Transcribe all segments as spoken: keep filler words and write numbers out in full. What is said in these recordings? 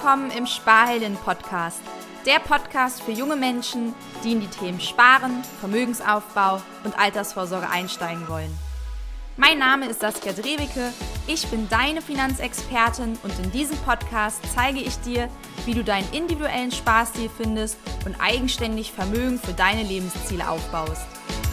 willkommen im Sparhelden-Podcast. Der Podcast für junge Menschen, die in die Themen Sparen, Vermögensaufbau und Altersvorsorge einsteigen wollen. Mein Name ist Saskia Drewicke, ich bin deine Finanzexpertin und in diesem Podcast zeige ich dir, wie du deinen individuellen Sparstil findest und eigenständig Vermögen für deine Lebensziele aufbaust.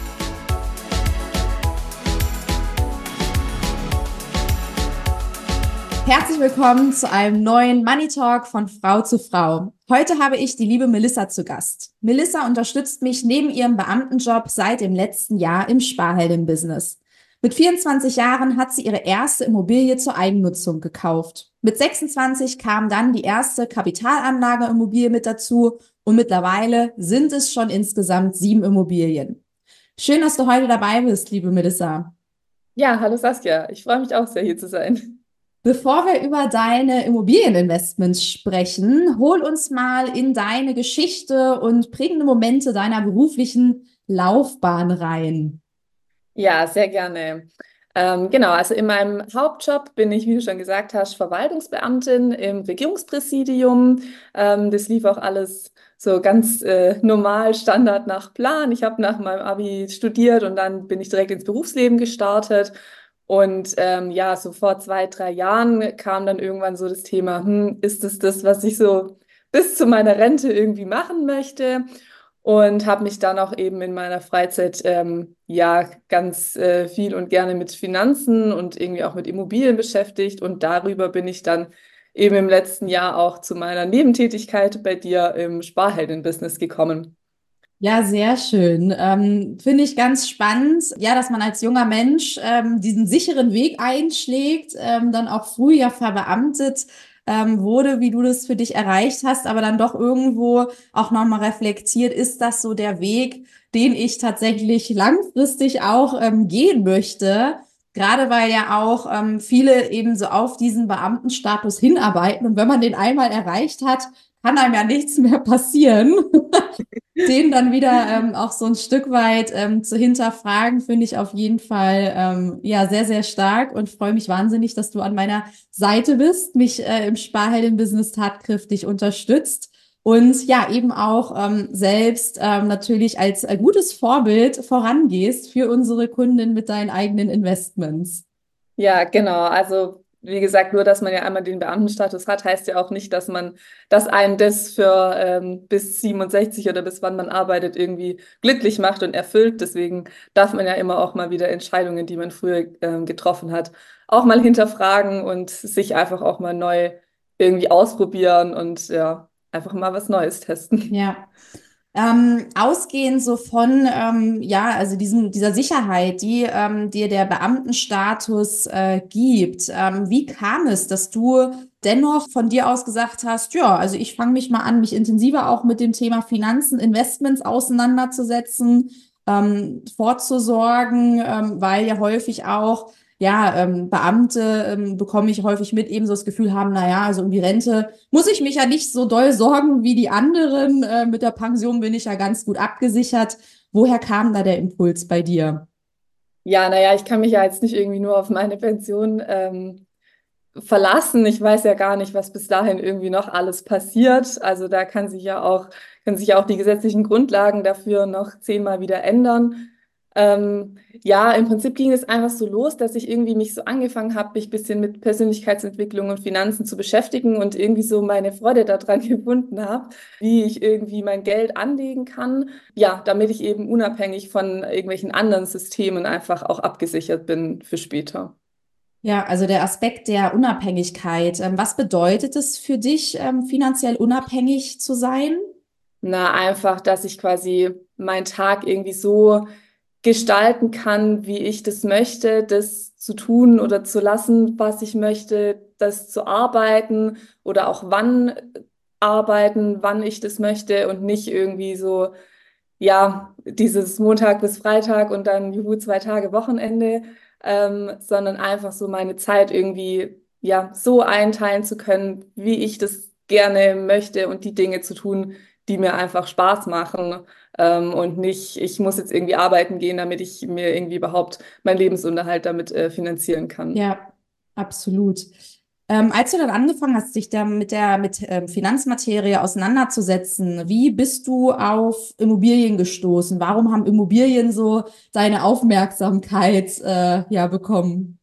Herzlich willkommen zu einem neuen Money Talk von Frau zu Frau. Heute habe ich die liebe Melissa zu Gast. Melissa unterstützt mich neben ihrem Beamtenjob seit dem letzten Jahr im Sparhelden-Business. Mit vierundzwanzig Jahren hat sie ihre erste Immobilie zur Eigennutzung gekauft. Mit sechsundzwanzig kam dann die erste Kapitalanlageimmobilie mit dazu und mittlerweile sind es schon insgesamt sieben Immobilien. Schön, dass du heute dabei bist, liebe Melissa. Ja, hallo Saskia, ich freue mich auch sehr, hier zu sein. Bevor wir über deine Immobilieninvestments sprechen, hol uns mal in deine Geschichte und prägende Momente deiner beruflichen Laufbahn rein. Ja, sehr gerne. Ähm, genau, also in meinem Hauptjob bin ich, wie du schon gesagt hast, Verwaltungsbeamtin im Regierungspräsidium. Ähm, das lief auch alles so ganz äh, normal, Standard nach Plan. Ich habe nach meinem Abi studiert und dann bin ich direkt ins Berufsleben gestartet. Und ähm, ja, so vor zwei, drei Jahren kam dann irgendwann so das Thema, hm, ist es das, was ich so bis zu meiner Rente irgendwie machen möchte? Und habe mich dann auch eben in meiner Freizeit ähm, ja ganz äh, viel und gerne mit Finanzen und irgendwie auch mit Immobilien beschäftigt. Und darüber bin ich dann eben im letzten Jahr auch zu meiner Nebentätigkeit bei dir im Sparhelden-Business gekommen. Ja, sehr schön. Ähm, finde ich ganz spannend, ja, dass man als junger Mensch ähm, diesen sicheren Weg einschlägt, ähm, dann auch früh ja verbeamtet ähm, wurde, wie du das für dich erreicht hast, aber dann doch irgendwo auch nochmal reflektiert, ist das so der Weg, den ich tatsächlich langfristig auch ähm, gehen möchte? Gerade weil ja auch ähm, viele eben so auf diesen Beamtenstatus hinarbeiten und wenn man den einmal erreicht hat, kann einem ja nichts mehr passieren. Den dann wieder ähm, auch so ein Stück weit ähm, zu hinterfragen, finde ich auf jeden Fall ähm, ja sehr, sehr stark und freue mich wahnsinnig, dass du an meiner Seite bist, mich äh, im Sparhelden-Business tatkräftig unterstützt und ja eben auch ähm, selbst ähm, natürlich als äh, gutes Vorbild vorangehst für unsere Kunden mit deinen eigenen Investments. Ja, genau. Also wie gesagt, nur dass man ja einmal den Beamtenstatus hat, heißt ja auch nicht, dass man, dass einen das für ähm, bis siebenundsechzig oder bis wann man arbeitet, irgendwie glücklich macht und erfüllt. Deswegen darf man ja immer auch mal wieder Entscheidungen, die man früher ähm, getroffen hat, auch mal hinterfragen und sich einfach auch mal neu irgendwie ausprobieren und ja, einfach mal was Neues testen. Ja. Ähm, ausgehend so von, ähm, ja, also diesen, dieser Sicherheit, die ähm, dir der Beamtenstatus äh, gibt. Ähm, wie kam es, dass du dennoch von dir aus gesagt hast, ja, also ich fange mich mal an, mich intensiver auch mit dem Thema Finanzen, Investments auseinanderzusetzen, ähm, vorzusorgen, ähm, weil ja häufig auch ja, ähm, Beamte ähm, bekomme ich häufig mit, eben so das Gefühl haben, naja, also um die Rente muss ich mich ja nicht so doll sorgen wie die anderen. Äh, mit der Pension bin ich ja ganz gut abgesichert. Woher kam da der Impuls bei dir? Ja, naja, ich kann mich ja jetzt nicht irgendwie nur auf meine Pension ähm, verlassen. Ich weiß ja gar nicht, was bis dahin irgendwie noch alles passiert. Also da kann sich ja auch, können sich ja auch die gesetzlichen Grundlagen dafür noch zehnmal wieder ändern. Ähm, ja, im Prinzip ging es einfach so los, dass ich irgendwie mich so angefangen habe, mich ein bisschen mit Persönlichkeitsentwicklung und Finanzen zu beschäftigen und irgendwie so meine Freude daran gefunden habe, wie ich irgendwie mein Geld anlegen kann. Ja, damit ich eben unabhängig von irgendwelchen anderen Systemen einfach auch abgesichert bin für später. Ja, also der Aspekt der Unabhängigkeit. Ähm, was bedeutet es für dich, ähm, finanziell unabhängig zu sein? Na, einfach, dass ich quasi meinen Tag irgendwie so gestalten kann, wie ich das möchte, das zu tun oder zu lassen, was ich möchte, das zu arbeiten oder auch wann arbeiten, wann ich das möchte und nicht irgendwie so, ja, dieses Montag bis Freitag und dann juhu, zwei Tage Wochenende, ähm, sondern einfach so meine Zeit irgendwie, ja, so einteilen zu können, wie ich das gerne möchte und die Dinge zu tun, die mir einfach Spaß machen. Ähm, und nicht, ich muss jetzt irgendwie arbeiten gehen, damit ich mir irgendwie überhaupt meinen Lebensunterhalt damit äh, finanzieren kann. Ja, absolut. Ähm, als du dann angefangen hast, dich da mit der mit ähm, Finanzmaterie auseinanderzusetzen, wie bist du auf Immobilien gestoßen? Warum haben Immobilien so deine Aufmerksamkeit äh, ja bekommen?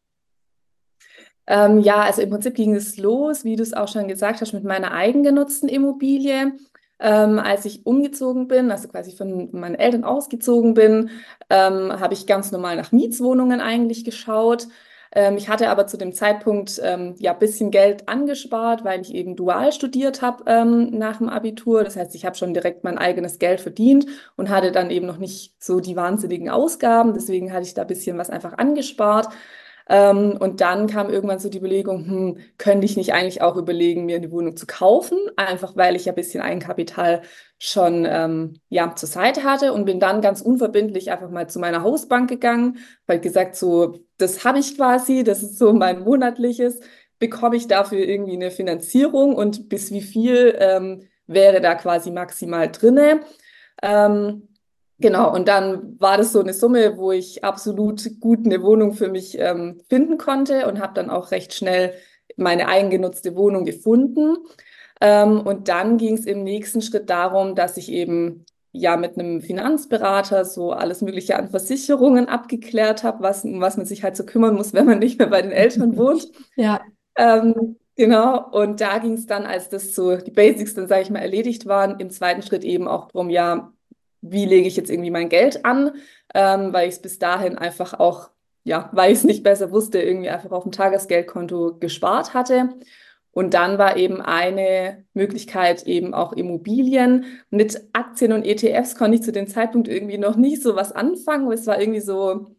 Ähm, ja, also im Prinzip ging es los, wie du es auch schon gesagt hast, mit meiner eigengenutzten Immobilie. Ähm, als ich umgezogen bin, also quasi von meinen Eltern ausgezogen bin, ähm, habe ich ganz normal nach Mietswohnungen eigentlich geschaut. Ähm, ich hatte aber zu dem Zeitpunkt ähm, ja ein bisschen Geld angespart, weil ich eben dual studiert habe ähm, nach dem Abitur. Das heißt, ich habe schon direkt mein eigenes Geld verdient und hatte dann eben noch nicht so die wahnsinnigen Ausgaben. Deswegen hatte ich da ein bisschen was einfach angespart. Ähm, und dann kam irgendwann so die Überlegung, hm, könnte ich nicht eigentlich auch überlegen, mir eine Wohnung zu kaufen, einfach weil ich ja ein bisschen Eigenkapital schon ähm, ja, zur Seite hatte und bin dann ganz unverbindlich einfach mal zu meiner Hausbank gegangen, weil gesagt, so, das habe ich quasi, das ist so mein monatliches, bekomme ich dafür irgendwie eine Finanzierung und bis wie viel ähm, wäre da quasi maximal drinne. Ähm, Genau, und dann war das so eine Summe, wo ich absolut gut eine Wohnung für mich ähm, finden konnte und habe dann auch recht schnell meine eigengenutzte Wohnung gefunden. Ähm, und dann ging es im nächsten Schritt darum, dass ich eben ja mit einem Finanzberater so alles Mögliche an Versicherungen abgeklärt habe, was, um was man sich halt so kümmern muss, wenn man nicht mehr bei den Eltern wohnt. Ja, Ähm, genau, und da ging es dann, als das so die Basics dann, sage ich mal, erledigt waren, im zweiten Schritt eben auch darum, ja, wie lege ich jetzt irgendwie mein Geld an, ähm, weil ich es bis dahin einfach auch, ja, weil ich es nicht besser wusste, irgendwie einfach auf dem Tagesgeldkonto gespart hatte. Und dann war eben eine Möglichkeit eben auch Immobilien. Mit Aktien und E T Fs konnte ich zu dem Zeitpunkt irgendwie noch nicht so was anfangen. Es war irgendwie so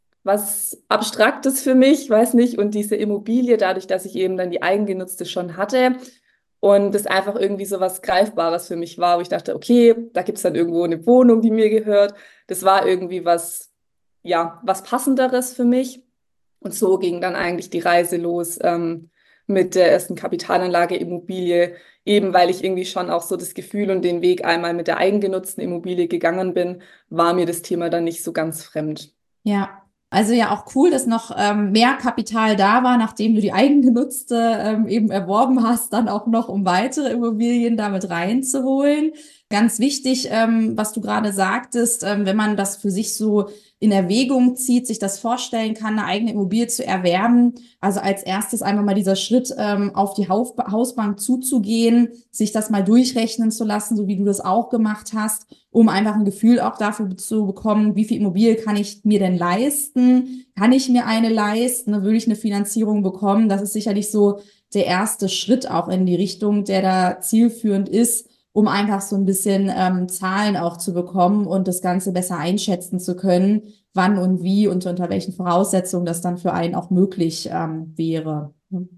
was Abstraktes für mich, weiß nicht. Und diese Immobilie, dadurch, dass ich eben dann die eigengenutzte schon hatte und das einfach irgendwie so was Greifbares für mich war, wo ich dachte, okay, da gibt es dann irgendwo eine Wohnung, die mir gehört. Das war irgendwie was, ja, was Passenderes für mich. Und so ging dann eigentlich die Reise los, ähm, mit der ersten Kapitalanlage Immobilie, eben weil ich irgendwie schon auch so das Gefühl und den Weg einmal mit der eigengenutzten Immobilie gegangen bin, war mir das Thema dann nicht so ganz fremd. ja. Also ja auch cool, dass noch ähm, mehr Kapital da war, nachdem du die eigengenutzte ähm, eben erworben hast, dann auch noch um weitere Immobilien damit reinzuholen. Ganz wichtig, ähm, was du gerade sagtest, ähm, wenn man das für sich so in Erwägung zieht, sich das vorstellen kann, eine eigene Immobilie zu erwerben. Also als erstes einmal mal dieser Schritt, ähm, auf die Haus Hausbank zuzugehen, sich das mal durchrechnen zu lassen, so wie du das auch gemacht hast, um einfach ein Gefühl auch dafür zu bekommen, wie viel Immobilie kann ich mir denn leisten? Kann ich mir eine leisten? Würde ich eine Finanzierung bekommen? Das ist sicherlich so der erste Schritt auch in die Richtung, der da zielführend ist, um einfach so ein bisschen ähm, Zahlen auch zu bekommen und das Ganze besser einschätzen zu können, wann und wie und unter welchen Voraussetzungen das dann für einen auch möglich ähm, wäre.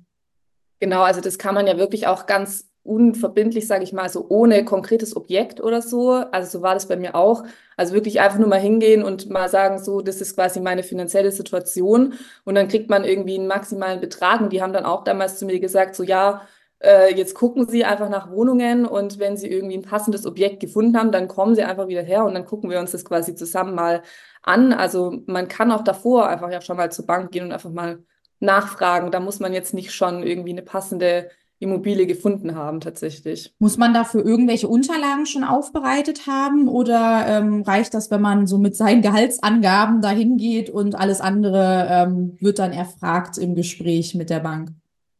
Genau, also das kann man ja wirklich auch ganz unverbindlich, sage ich mal, so ohne konkretes Objekt oder so. Also so war das bei mir auch. Also wirklich einfach nur mal hingehen und mal sagen, so, das ist quasi meine finanzielle Situation. Und dann kriegt man irgendwie einen maximalen Betrag. Und die haben dann auch damals zu mir gesagt, so ja, äh, jetzt gucken Sie einfach nach Wohnungen und wenn Sie irgendwie ein passendes Objekt gefunden haben, dann kommen Sie einfach wieder her und dann gucken wir uns das quasi zusammen mal an. Also man kann auch davor einfach ja schon mal zur Bank gehen und einfach mal nachfragen. Da muss man jetzt nicht schon irgendwie eine passende Immobilie gefunden haben, tatsächlich. Muss man dafür irgendwelche Unterlagen schon aufbereitet haben oder ähm, reicht das, wenn man so mit seinen Gehaltsangaben dahin geht und alles andere ähm, wird dann erfragt im Gespräch mit der Bank?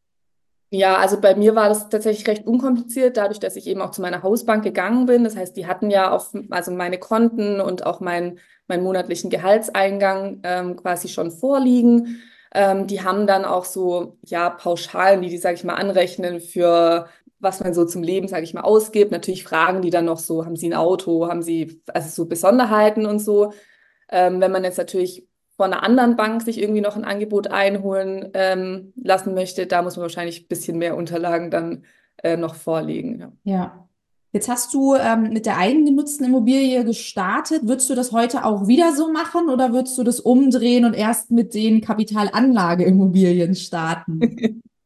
Ja, also bei mir war das tatsächlich recht unkompliziert, dadurch, dass ich eben auch zu meiner Hausbank gegangen bin. Das heißt, die hatten ja auf, also meine Konten und auch mein, meinen monatlichen Gehaltseingang ähm, quasi schon vorliegen. Ähm, die haben dann auch so, ja, Pauschalen, die die, sage ich mal, anrechnen für was man so zum Leben, sage ich mal, ausgibt. Natürlich fragen die dann noch so, haben Sie ein Auto, haben Sie, also so Besonderheiten und so. Ähm, wenn man jetzt natürlich von einer anderen Bank sich irgendwie noch ein Angebot einholen ähm, lassen möchte, da muss man wahrscheinlich ein bisschen mehr Unterlagen dann äh, noch vorlegen. Ja. Ja. Jetzt hast du ähm, mit der eigengenutzten Immobilie gestartet. Würdest du das heute auch wieder so machen oder würdest du das umdrehen und erst mit den Kapitalanlageimmobilien starten?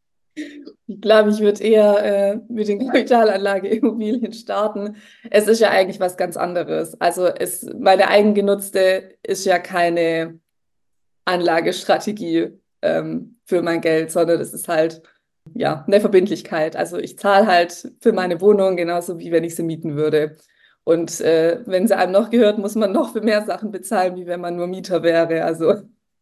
Ich glaube, ich würde eher äh, mit den Kapitalanlageimmobilien starten. Es ist ja eigentlich was ganz anderes. Also es, meine eigengenutzte ist ja keine Anlagestrategie ähm, für mein Geld, sondern es ist halt ja, eine Verbindlichkeit. Also ich zahle halt für meine Wohnung genauso, wie wenn ich sie mieten würde. Und äh, wenn sie einem noch gehört, muss man noch für mehr Sachen bezahlen, wie wenn man nur Mieter wäre. Also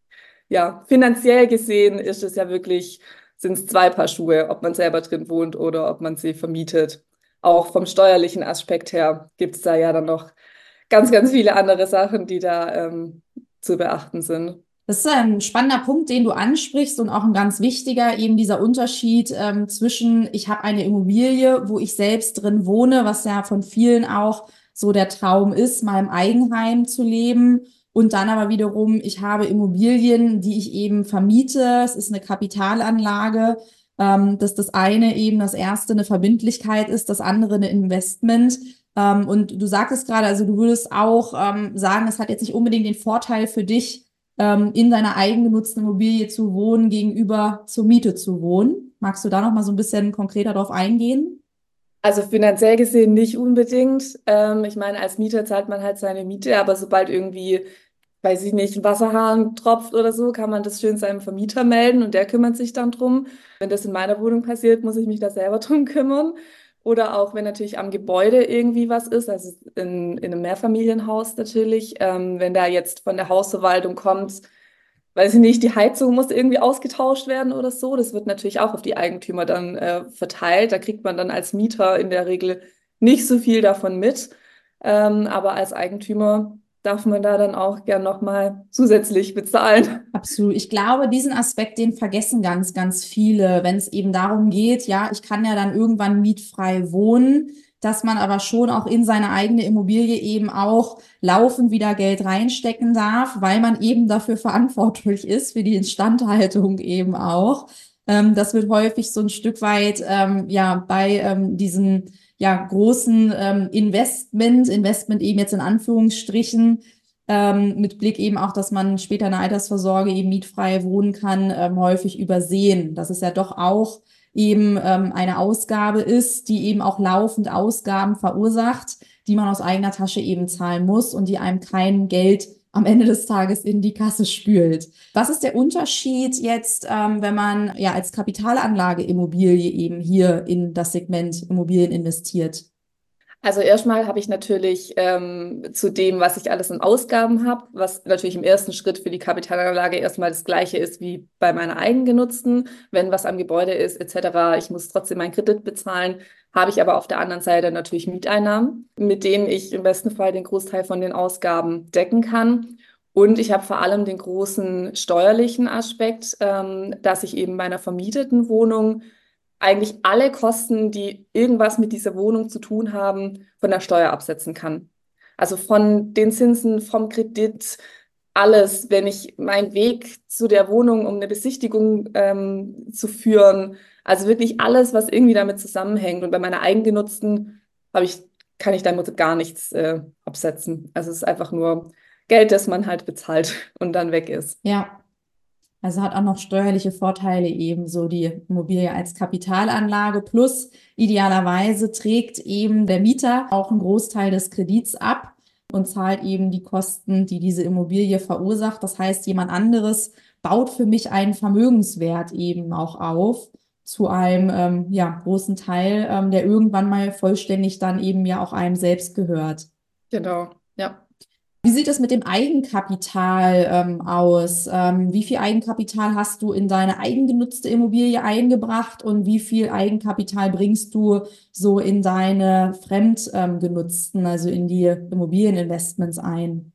ja, finanziell gesehen ist es ja wirklich, sind es zwei Paar Schuhe, ob man selber drin wohnt oder ob man sie vermietet. Auch vom steuerlichen Aspekt her gibt es da ja dann noch ganz, ganz viele andere Sachen, die da ähm, zu beachten sind. Das ist ein spannender Punkt, den du ansprichst und auch ein ganz wichtiger, eben dieser Unterschied ähm, zwischen, ich habe eine Immobilie, wo ich selbst drin wohne, was ja von vielen auch so der Traum ist, mal im Eigenheim zu leben. Und dann aber wiederum, ich habe Immobilien, die ich eben vermiete. Es ist eine Kapitalanlage, ähm, dass das eine eben das erste eine Verbindlichkeit ist, das andere eine Investment. Ähm, und du sagtest gerade, also du würdest auch ähm, sagen, es hat jetzt nicht unbedingt den Vorteil für dich, ähm, in deiner eigengenutzten Immobilie zu wohnen, gegenüber zur Miete zu wohnen. Magst du da noch mal so ein bisschen konkreter drauf eingehen? Also finanziell gesehen nicht unbedingt. Ähm, ich meine, als Mieter zahlt man halt seine Miete, aber sobald irgendwie, weiß ich nicht, ein Wasserhahn tropft oder so, kann man das schön seinem Vermieter melden und der kümmert sich dann drum. Wenn das in meiner Wohnung passiert, muss ich mich da selber drum kümmern. Oder auch wenn natürlich am Gebäude irgendwie was ist, also in, in einem Mehrfamilienhaus natürlich, ähm, wenn da jetzt von der Hausverwaltung kommt, weiß ich nicht, die Heizung muss irgendwie ausgetauscht werden oder so. Das wird natürlich auch auf die Eigentümer dann äh, verteilt. Da kriegt man dann als Mieter in der Regel nicht so viel davon mit. Ähm, aber als Eigentümer darf man da dann auch gern nochmal zusätzlich bezahlen. Absolut. Ich glaube, diesen Aspekt, den vergessen ganz, ganz viele, wenn es eben darum geht, ja, ich kann ja dann irgendwann mietfrei wohnen, dass man aber schon auch in seine eigene Immobilie eben auch laufend wieder Geld reinstecken darf, weil man eben dafür verantwortlich ist, für die Instandhaltung eben auch. Ähm, das wird häufig so ein Stück weit, ähm, ja, bei ähm, diesen, ja, großen ähm, Investment, Investment eben jetzt in Anführungsstrichen, ähm, mit Blick eben auch, dass man später in der Altersvorsorge eben mietfrei wohnen kann, ähm, häufig übersehen. Dass es ja doch auch eben ähm, eine Ausgabe ist, die eben auch laufend Ausgaben verursacht, die man aus eigener Tasche eben zahlen muss und die einem kein Geld am Ende des Tages in die Kasse spült. Was ist der Unterschied jetzt, ähm, wenn man ja als Kapitalanlage Immobilie eben hier in das Segment Immobilien investiert? Also erstmal habe ich natürlich ähm, zu dem, was ich alles an Ausgaben habe, was natürlich im ersten Schritt für die Kapitalanlage erstmal das Gleiche ist wie bei meiner eigengenutzten. Wenn was am Gebäude ist, et cetera, ich muss trotzdem meinen Kredit bezahlen, habe ich aber auf der anderen Seite natürlich Mieteinnahmen, mit denen ich im besten Fall den Großteil von den Ausgaben decken kann. Und ich habe vor allem den großen steuerlichen Aspekt, ähm, dass ich eben bei einer vermieteten Wohnung eigentlich alle Kosten, die irgendwas mit dieser Wohnung zu tun haben, von der Steuer absetzen kann. Also von den Zinsen, vom Kredit, alles, wenn ich meinen Weg zu der Wohnung, um eine Besichtigung ähm, zu führen, also wirklich alles, was irgendwie damit zusammenhängt. Und bei meiner eigengenutzten habe ich, kann ich damit gar nichts äh, absetzen. Also es ist einfach nur Geld, das man halt bezahlt und dann weg ist. Ja. Also hat auch noch steuerliche Vorteile eben so die Immobilie als Kapitalanlage plus idealerweise trägt eben der Mieter auch einen Großteil des Kredits ab und zahlt eben die Kosten, die diese Immobilie verursacht. Das heißt, jemand anderes baut für mich einen Vermögenswert eben auch auf zu einem ähm, ja, großen Teil, ähm, der irgendwann mal vollständig dann eben ja auch einem selbst gehört. Genau, ja. Wie sieht es mit dem Eigenkapital ähm, aus? Ähm, wie viel Eigenkapital hast du in deine eigengenutzte Immobilie eingebracht und wie viel Eigenkapital bringst du so in deine fremdgenutzten, also in die Immobilieninvestments ein?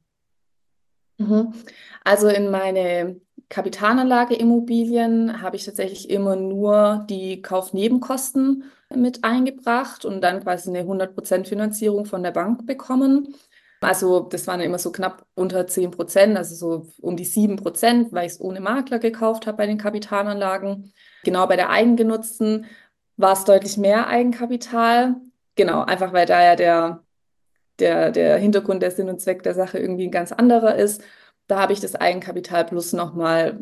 Mhm. Also in meine Kapitalanlage-Immobilien habe ich tatsächlich immer nur die Kaufnebenkosten mit eingebracht und dann quasi eine hundert Prozent Finanzierung von der Bank bekommen. Also das waren immer so knapp unter zehn Prozent, also so um die sieben Prozent, weil ich es ohne Makler gekauft habe bei den Kapitalanlagen. Genau bei der eigengenutzten war es deutlich mehr Eigenkapital. Genau, einfach weil da ja der der, der Hintergrund, der Sinn und Zweck der Sache irgendwie ein ganz anderer ist. Da habe ich das Eigenkapital plus nochmal,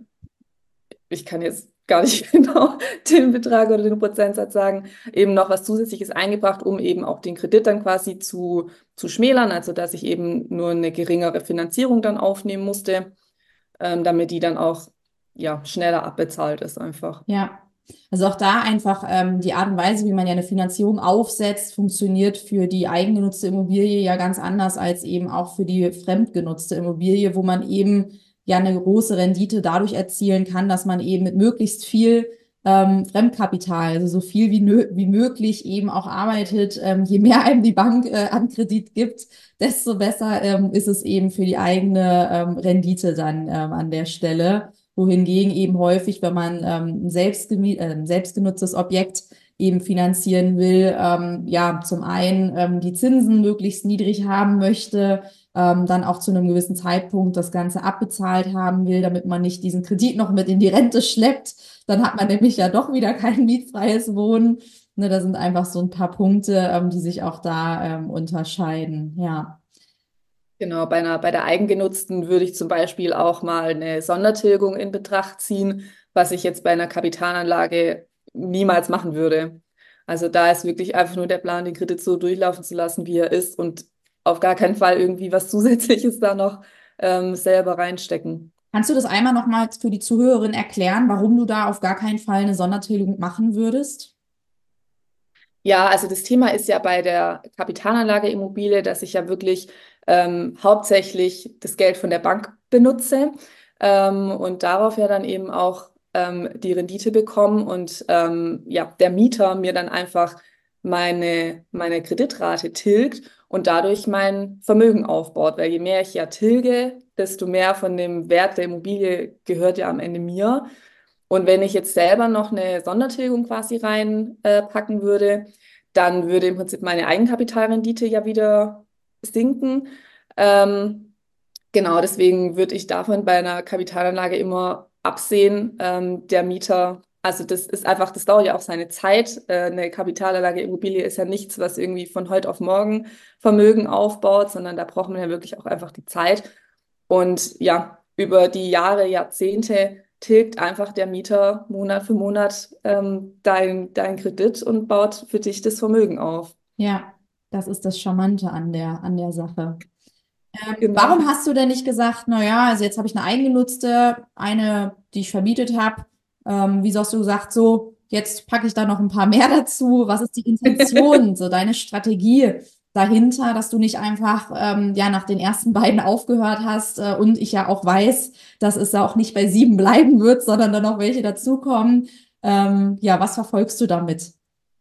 ich kann jetzt gar nicht genau den Betrag oder den Prozentsatz sagen, eben noch was Zusätzliches eingebracht, um eben auch den Kredit dann quasi zu, zu schmälern, also dass ich eben nur eine geringere Finanzierung dann aufnehmen musste, ähm, damit die dann auch ja, schneller abbezahlt ist einfach. Ja. Also auch da einfach ähm, die Art und Weise, wie man ja eine Finanzierung aufsetzt, funktioniert für die eigengenutzte Immobilie ja ganz anders als eben auch für die fremdgenutzte Immobilie, wo man eben ja eine große Rendite dadurch erzielen kann, dass man eben mit möglichst viel ähm, Fremdkapital, also so viel wie, nö wie möglich eben auch arbeitet. Ähm, je mehr einem die Bank äh, an Kredit gibt, desto besser ähm, ist es eben für die eigene ähm, Rendite dann ähm, an der Stelle. Wohingegen eben häufig, wenn man ähm, ein, selbstgemi- äh, ein selbstgenutztes Objekt eben finanzieren will, ähm, ja, zum einen ähm, die Zinsen möglichst niedrig haben möchte, ähm, dann auch zu einem gewissen Zeitpunkt das Ganze abbezahlt haben will, damit man nicht diesen Kredit noch mit in die Rente schleppt. Dann hat man nämlich ja doch wieder kein mietfreies Wohnen. Ne, da sind einfach so ein paar Punkte, ähm, die sich auch da ähm, unterscheiden. Ja. Genau, bei einer, bei der eigengenutzten würde ich zum Beispiel auch mal eine Sondertilgung in Betracht ziehen, was ich jetzt bei einer Kapitalanlage niemals machen würde. Also da ist wirklich einfach nur der Plan, den Kredit so durchlaufen zu lassen, wie er ist und auf gar keinen Fall irgendwie was Zusätzliches da noch ähm, selber reinstecken. Kannst du das einmal nochmal für die Zuhörerin erklären, warum du da auf gar keinen Fall eine Sondertilgung machen würdest? Ja, also das Thema ist ja bei der Kapitalanlage Immobilie, dass ich ja wirklich ähm, hauptsächlich das Geld von der Bank benutze ähm, und darauf ja dann eben auch ähm, die Rendite bekomme und ähm, ja, der Mieter mir dann einfach meine, meine Kreditrate tilgt und dadurch mein Vermögen aufbaut. Weil je mehr ich ja tilge, desto mehr von dem Wert der Immobilie gehört ja am Ende mir. Und wenn ich jetzt selber noch eine Sondertilgung quasi reinpacken äh, packen würde, dann würde im Prinzip meine Eigenkapitalrendite ja wieder sinken. Ähm, genau, deswegen würde ich davon bei einer Kapitalanlage immer absehen. Ähm, der Mieter, also das ist einfach, das dauert ja auch seine Zeit. Äh, eine Kapitalanlage Immobilie ist ja nichts, was irgendwie von heute auf morgen Vermögen aufbaut, sondern da braucht man ja wirklich auch einfach die Zeit. Und ja, über die Jahre, Jahrzehnte tilgt einfach der Mieter Monat für Monat ähm, dein, dein Kredit und baut für dich das Vermögen auf. Ja, das ist das Charmante an der, an der Sache. Ähm, Genau. warum hast du denn nicht gesagt, na ja, also jetzt habe ich eine eigengenutzte, eine, die ich vermietet habe. Ähm, wieso hast du gesagt, so, jetzt packe ich da noch ein paar mehr dazu? Was ist die Intention, so deine Strategie dahinter, dass du nicht einfach ähm, ja nach den ersten beiden aufgehört hast äh, und ich ja auch weiß, dass es auch nicht bei sieben bleiben wird, sondern dann noch welche dazukommen. Ähm, ja, was verfolgst du damit?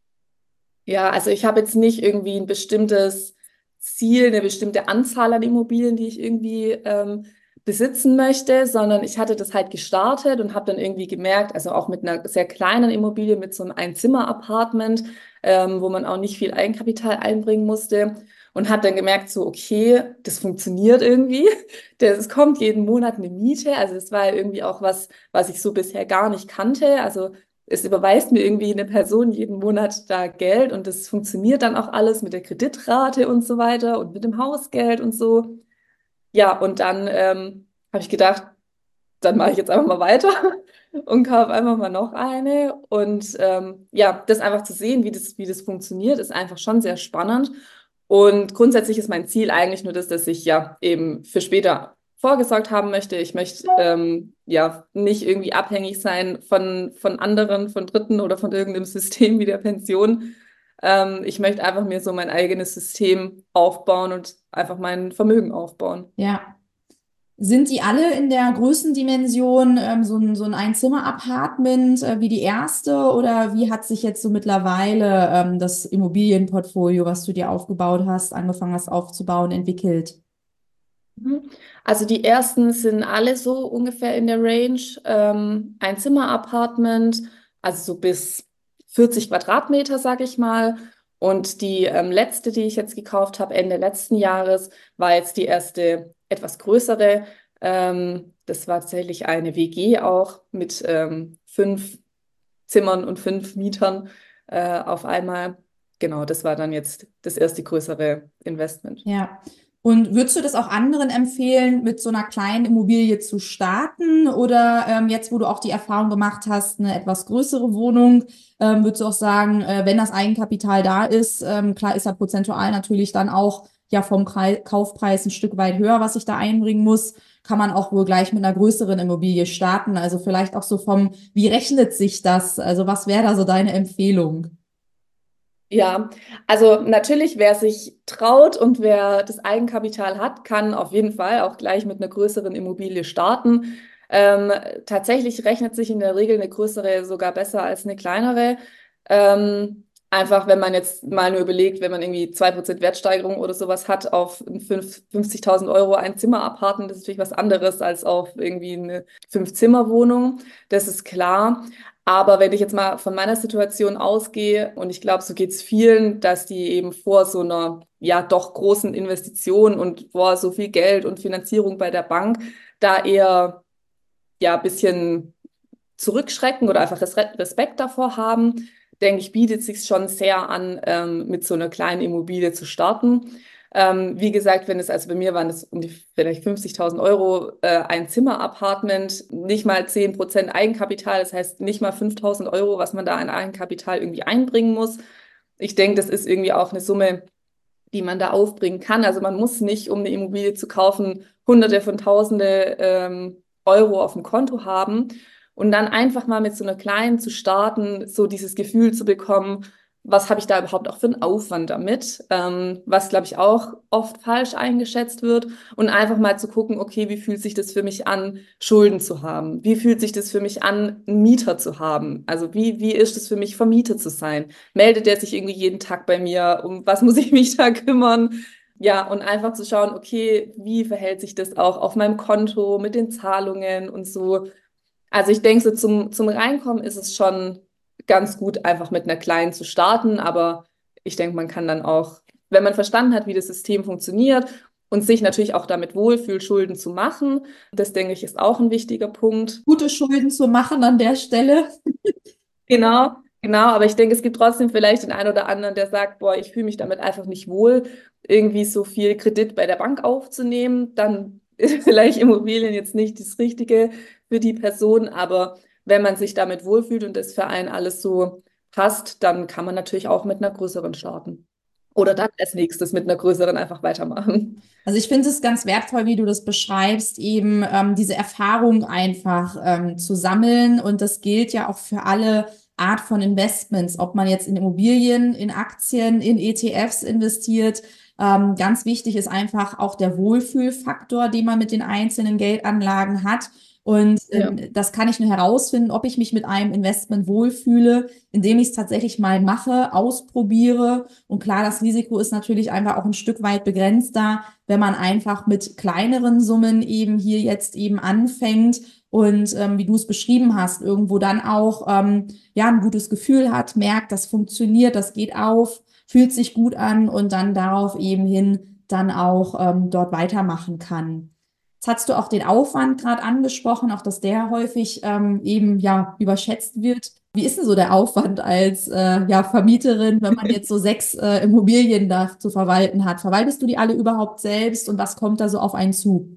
Ja, also ich habe jetzt nicht irgendwie ein bestimmtes Ziel, eine bestimmte Anzahl an Immobilien, die ich irgendwie ähm, besitzen möchte, sondern ich hatte das halt gestartet und habe dann irgendwie gemerkt, also auch mit einer sehr kleinen Immobilie, mit so einem Einzimmer-Apartment, ähm, wo man auch nicht viel Eigenkapital einbringen musste und habe dann gemerkt, so, okay, das funktioniert irgendwie. Das, es kommt jeden Monat eine Miete, also das war irgendwie auch was, was ich so bisher gar nicht kannte, also es überweist mir irgendwie eine Person jeden Monat da Geld und das funktioniert dann auch alles mit der Kreditrate und so weiter und mit dem Hausgeld und so. Ja, und dann ähm, habe ich gedacht, dann mache ich jetzt einfach mal weiter und kaufe einfach mal noch eine. Und ähm, ja, das einfach zu sehen, wie das, wie das funktioniert, ist einfach schon sehr spannend. Und grundsätzlich ist mein Ziel eigentlich nur das, dass ich ja eben für später vorgesorgt haben möchte. Ich möchte ähm, ja nicht irgendwie abhängig sein von, von anderen, von Dritten oder von irgendeinem System wie der Pension. Ähm, ich möchte einfach mir so mein eigenes System aufbauen und einfach mein Vermögen aufbauen. Ja. Sind die alle in der Größendimension ähm, so ein, so ein Einzimmer-Apartment äh, wie die erste oder wie hat sich jetzt so mittlerweile ähm, das Immobilienportfolio, was du dir aufgebaut hast, angefangen hast aufzubauen, entwickelt? Mhm. Also die ersten sind alle so ungefähr in der Range. Ähm, ein Zimmer-Apartment, also so bis vierzig Quadratmeter, sag ich mal. Und die ähm, letzte, die ich jetzt gekauft habe, Ende letzten Jahres, war jetzt die erste etwas größere. Ähm, das war tatsächlich eine W G auch mit ähm, fünf Zimmern und fünf Mietern äh, auf einmal. Genau, das war dann jetzt das erste größere Investment. Ja. Und würdest du das auch anderen empfehlen, mit so einer kleinen Immobilie zu starten? Oder ähm, jetzt, wo du auch die Erfahrung gemacht hast, eine etwas größere Wohnung, ähm, würdest du auch sagen, äh, wenn das Eigenkapital da ist, ähm, klar ist ja prozentual natürlich dann auch ja vom Krei- Kaufpreis ein Stück weit höher, was ich da einbringen muss, kann man auch wohl gleich mit einer größeren Immobilie starten. Also vielleicht auch so vom, wie rechnet sich das? Also was wäre da so deine Empfehlung? Ja, also natürlich, wer sich traut und wer das Eigenkapital hat, kann auf jeden Fall auch gleich mit einer größeren Immobilie starten. Ähm, tatsächlich rechnet sich in der Regel eine größere sogar besser als eine kleinere. Ähm, einfach, wenn man jetzt mal nur überlegt, wenn man irgendwie zwei Prozent Wertsteigerung oder sowas hat auf ein fünf- fünfzigtausend Euro ein Zimmer-Apartment, das ist natürlich was anderes als auf irgendwie eine Fünf-Zimmer-Wohnung. Das ist klar. Aber wenn ich jetzt mal von meiner Situation ausgehe, und ich glaube, so geht es vielen, dass die eben vor so einer ja doch großen Investition und vor so viel Geld und Finanzierung bei der Bank da eher ja ein bisschen zurückschrecken oder einfach Res- Respekt davor haben, denke ich, bietet sich schon sehr an, ähm, mit so einer kleinen Immobilie zu starten. Ähm, wie gesagt, wenn es, also bei mir waren es um die vielleicht fünfzigtausend Euro, äh, ein Zimmer-Apartment, nicht mal zehn Prozent Eigenkapital, das heißt nicht mal fünftausend Euro, was man da an Eigenkapital irgendwie einbringen muss. Ich denke, das ist irgendwie auch eine Summe, die man da aufbringen kann. Also man muss nicht, um eine Immobilie zu kaufen, Hunderte von Tausende ähm, Euro auf dem Konto haben. Und dann einfach mal mit so einer kleinen zu starten, so dieses Gefühl zu bekommen, was habe ich da überhaupt auch für einen Aufwand damit, ähm, was, glaube ich, auch oft falsch eingeschätzt wird. Und einfach mal zu gucken, okay, wie fühlt sich das für mich an, Schulden zu haben? Wie fühlt sich das für mich an, einen Mieter zu haben? Also wie, wie ist es für mich, vermietet zu sein? Meldet der sich irgendwie jeden Tag bei mir? Um was muss ich mich da kümmern? Ja, und einfach zu schauen, okay, wie verhält sich das auch auf meinem Konto mit den Zahlungen und so. Also ich denke, so zum, zum Reinkommen ist es schon ganz gut, einfach mit einer kleinen zu starten, aber ich denke, man kann dann auch, wenn man verstanden hat, wie das System funktioniert und sich natürlich auch damit wohlfühlt, Schulden zu machen, das denke ich, ist auch ein wichtiger Punkt. Gute Schulden zu machen an der Stelle. Genau, genau, aber ich denke, es gibt trotzdem vielleicht den einen oder anderen, der sagt, boah, ich fühle mich damit einfach nicht wohl, irgendwie so viel Kredit bei der Bank aufzunehmen, dann ist vielleicht Immobilien jetzt nicht das Richtige für die Person, aber wenn man sich damit wohlfühlt und das für einen alles so passt, dann kann man natürlich auch mit einer größeren starten. Oder dann als nächstes mit einer größeren einfach weitermachen. Also ich finde es ganz wertvoll, wie du das beschreibst, eben ähm, diese Erfahrung einfach ähm, zu sammeln. Und das gilt ja auch für alle Art von Investments, ob man jetzt in Immobilien, in Aktien, in E T Fs investiert. Ähm, ganz wichtig ist einfach auch der Wohlfühlfaktor, den man mit den einzelnen Geldanlagen hat. Und Ja. ähm, das kann ich nur herausfinden, ob ich mich mit einem Investment wohlfühle, indem ich es tatsächlich mal mache, ausprobiere. Und klar, das Risiko ist natürlich einfach auch ein Stück weit begrenzter, wenn man einfach mit kleineren Summen eben hier jetzt eben anfängt und ähm, wie du es beschrieben hast, irgendwo dann auch ähm, ja ein gutes Gefühl hat, merkt, das funktioniert, das geht auf, fühlt sich gut an und dann darauf eben hin dann auch ähm, dort weitermachen kann. Jetzt hast du auch den Aufwand gerade angesprochen, auch dass der häufig ähm, eben ja überschätzt wird. Wie ist denn so der Aufwand als äh, ja, Vermieterin, wenn man jetzt so sechs äh, Immobilien da zu verwalten hat? Verwaltest du die alle überhaupt selbst und was kommt da so auf einen zu?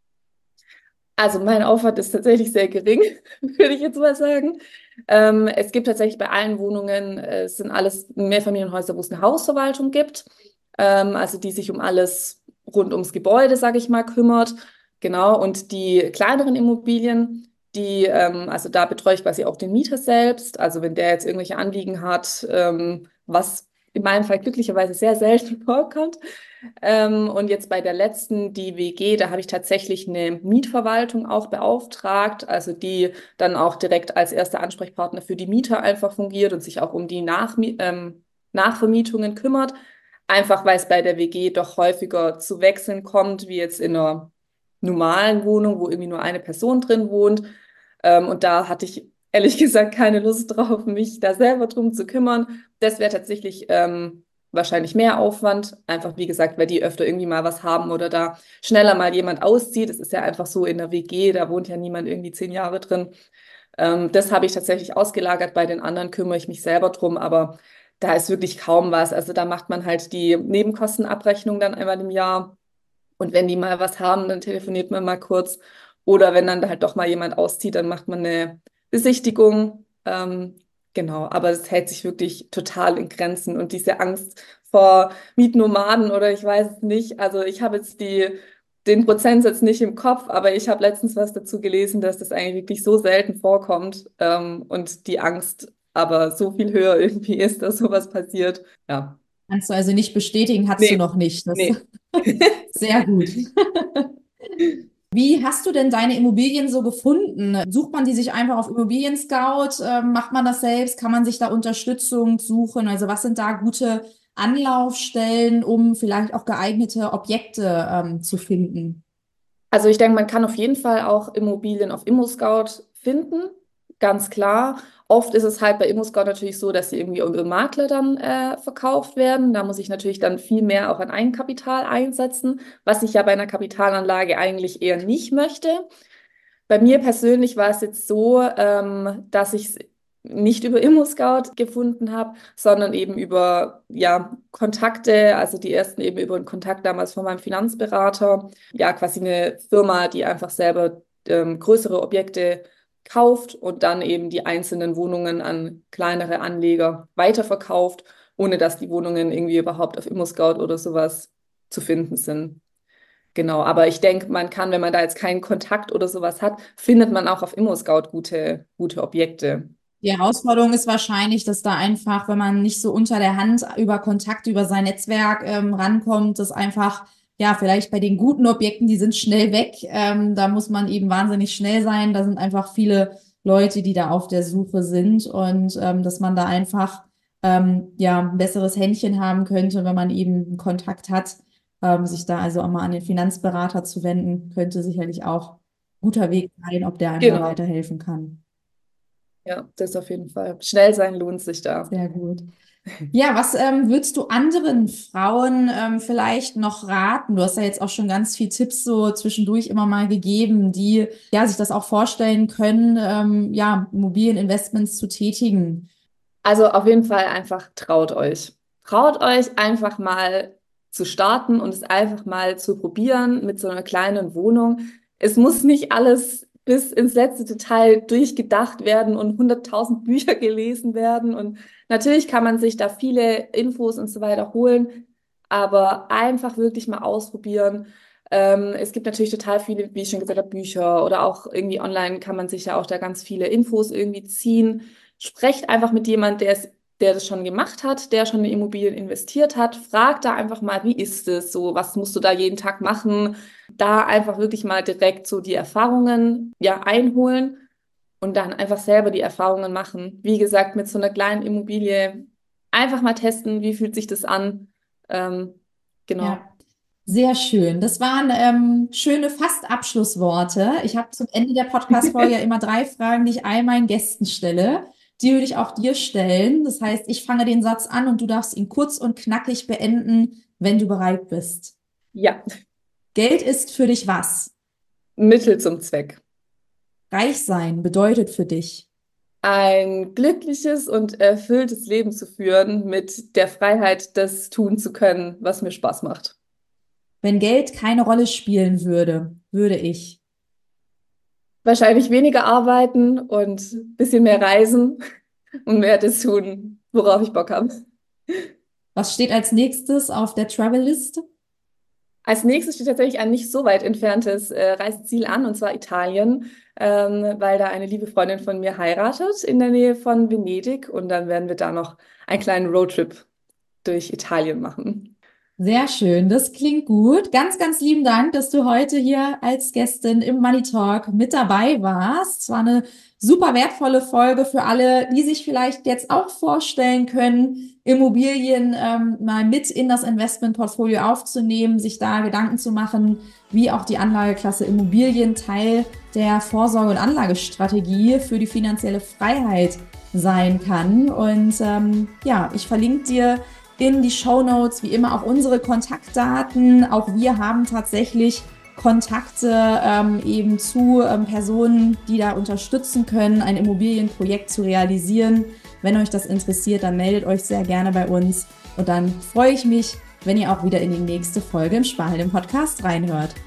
Also mein Aufwand ist tatsächlich sehr gering, würde ich jetzt mal sagen. Ähm, es gibt tatsächlich bei allen Wohnungen, äh, es sind alles Mehrfamilienhäuser, wo es eine Hausverwaltung gibt, ähm, also die sich um alles rund ums Gebäude, sage ich mal, kümmert. Genau, und die kleineren Immobilien, die, ähm, also da betreue ich quasi auch den Mieter selbst. Also wenn der jetzt irgendwelche Anliegen hat, ähm, was in meinem Fall glücklicherweise sehr selten vorkommt, ähm, und jetzt bei der letzten, die W G, da habe ich tatsächlich eine Mietverwaltung auch beauftragt, also die dann auch direkt als erster Ansprechpartner für die Mieter einfach fungiert und sich auch um die Nachmi ähm, Nachvermietungen kümmert. Einfach weil es bei der W G doch häufiger zu Wechseln kommt, wie jetzt in einer normalen Wohnung, wo irgendwie nur eine Person drin wohnt. Ähm, und da hatte ich ehrlich gesagt keine Lust drauf, mich da selber drum zu kümmern. Das wäre tatsächlich ähm, wahrscheinlich mehr Aufwand. Einfach, wie gesagt, weil die öfter irgendwie mal was haben oder da schneller mal jemand auszieht. Es ist ja einfach so in der W G, da wohnt ja niemand irgendwie zehn Jahre drin. Ähm, das habe ich tatsächlich ausgelagert. Bei den anderen kümmere ich mich selber drum, aber da ist wirklich kaum was. Also da macht man halt die Nebenkostenabrechnung dann einmal im Jahr. Und wenn die mal was haben, dann telefoniert man mal kurz. Oder wenn dann halt doch mal jemand auszieht, dann macht man eine Besichtigung. Ähm, genau, aber es hält sich wirklich total in Grenzen. Und diese Angst vor Mietnomaden oder ich weiß es nicht. Also ich habe jetzt die, den Prozentsatz nicht im Kopf, aber ich habe letztens was dazu gelesen, dass das eigentlich wirklich so selten vorkommt ähm, und die Angst aber so viel höher irgendwie ist, dass sowas passiert. Ja. Kannst du also nicht bestätigen, hast du Nee, noch nicht. Das nee. sehr gut. Wie hast du denn deine Immobilien so gefunden? Sucht man die sich einfach auf Immobilien Scout? Ähm, macht man das selbst? Kann man sich da Unterstützung suchen? Also was sind da gute Anlaufstellen, um vielleicht auch geeignete Objekte ähm, zu finden? Also ich denke, man kann auf jeden Fall auch Immobilien auf ImmoScout finden, ganz klar. Oft ist es halt bei ImmoScout natürlich so, dass sie irgendwie über Makler dann äh, verkauft werden. Da muss ich natürlich dann viel mehr auch an Eigenkapital einsetzen, was ich ja bei einer Kapitalanlage eigentlich eher nicht möchte. Bei mir persönlich war es jetzt so, ähm, dass ich es nicht über ImmoScout gefunden habe, sondern eben über ja, Kontakte, also die ersten eben über einen Kontakt damals von meinem Finanzberater. Ja, quasi eine Firma, die einfach selber ähm, größere Objekte kauft und dann eben die einzelnen Wohnungen an kleinere Anleger weiterverkauft, ohne dass die Wohnungen irgendwie überhaupt auf ImmoScout oder sowas zu finden sind. Genau, aber ich denke, man kann, wenn man da jetzt keinen Kontakt oder sowas hat, findet man auch auf ImmoScout gute, gute Objekte. Die Herausforderung ist wahrscheinlich, dass da einfach, wenn man nicht so unter der Hand über Kontakte, über sein Netzwerk ähm, rankommt, dass einfach, ja, vielleicht bei den guten Objekten, die sind schnell weg. Ähm, da muss man eben wahnsinnig schnell sein. Da sind einfach viele Leute, die da auf der Suche sind und ähm, dass man da einfach, ähm, ja, ein besseres Händchen haben könnte, wenn man eben einen Kontakt hat. Ähm, sich da also auch mal an den Finanzberater zu wenden, könnte sicherlich auch ein guter Weg sein, ob der einem da Genau, weiterhelfen kann. ja, das auf jeden Fall. Schnell sein lohnt sich da. Sehr gut. Ja, was ähm, würdest du anderen Frauen ähm, vielleicht noch raten? Du hast ja jetzt auch schon ganz viel Tipps so zwischendurch immer mal gegeben, die ja sich das auch vorstellen können, ähm, ja, Immobilieninvestments zu tätigen. Also auf jeden Fall einfach traut euch. Traut euch einfach mal zu starten und es einfach mal zu probieren mit so einer kleinen Wohnung. Es muss nicht alles bis ins letzte Detail durchgedacht werden und hunderttausend Bücher gelesen werden. Und natürlich kann man sich da viele Infos und so weiter holen, aber einfach wirklich mal ausprobieren. Ähm, es gibt natürlich total viele, wie ich schon gesagt habe, Bücher oder auch irgendwie online kann man sich ja auch da ganz viele Infos irgendwie ziehen. Sprecht einfach mit jemandem, der es, der das schon gemacht hat, der schon in Immobilien investiert hat. Fragt da einfach mal, wie ist es so? Was musst du da jeden Tag machen? Da einfach wirklich mal direkt so die Erfahrungen ja einholen und dann einfach selber die Erfahrungen machen. Wie gesagt, mit so einer kleinen Immobilie einfach mal testen, wie fühlt sich das an? Ähm, genau. Ja, sehr schön. Das waren ähm, schöne fast Abschlussworte. Ich habe zum Ende der Podcast-Folge ja immer drei Fragen, die ich all meinen Gästen stelle. Die würde ich auch dir stellen. Das heißt, ich fange den Satz an und du darfst ihn kurz und knackig beenden, wenn du bereit bist. Ja, Geld ist für dich was? Mittel zum Zweck. Reich sein bedeutet für dich. Ein glückliches und erfülltes Leben zu führen mit der Freiheit, das tun zu können, was mir Spaß macht. Wenn Geld keine Rolle spielen würde, würde ich. Wahrscheinlich weniger arbeiten und ein bisschen mehr reisen und mehr das tun, worauf ich Bock habe. Was steht als nächstes auf der Travel-List? Als nächstes steht tatsächlich ein nicht so weit entferntes äh, Reiseziel an, und zwar Italien, ähm, weil da eine liebe Freundin von mir heiratet in der Nähe von Venedig und dann werden wir da noch einen kleinen Roadtrip durch Italien machen. Sehr schön, das klingt gut. Ganz, ganz lieben Dank, dass du heute hier als Gästin im Money Talk mit dabei warst. Es war eine super wertvolle Folge für alle, die sich vielleicht jetzt auch vorstellen können, Immobilien ähm, mal mit in das Investmentportfolio aufzunehmen, sich da Gedanken zu machen, wie auch die Anlageklasse Immobilien Teil der Vorsorge- und Anlagestrategie für die finanzielle Freiheit sein kann. Und ähm, ja, ich verlinke dir in die Shownotes, wie immer auch unsere Kontaktdaten. Auch wir haben tatsächlich Kontakte ähm, eben zu ähm, Personen, die da unterstützen können, ein Immobilienprojekt zu realisieren. Wenn euch das interessiert, dann meldet euch sehr gerne bei uns. Und dann freue ich mich, wenn ihr auch wieder in die nächste Folge im Sparhelden Podcast reinhört.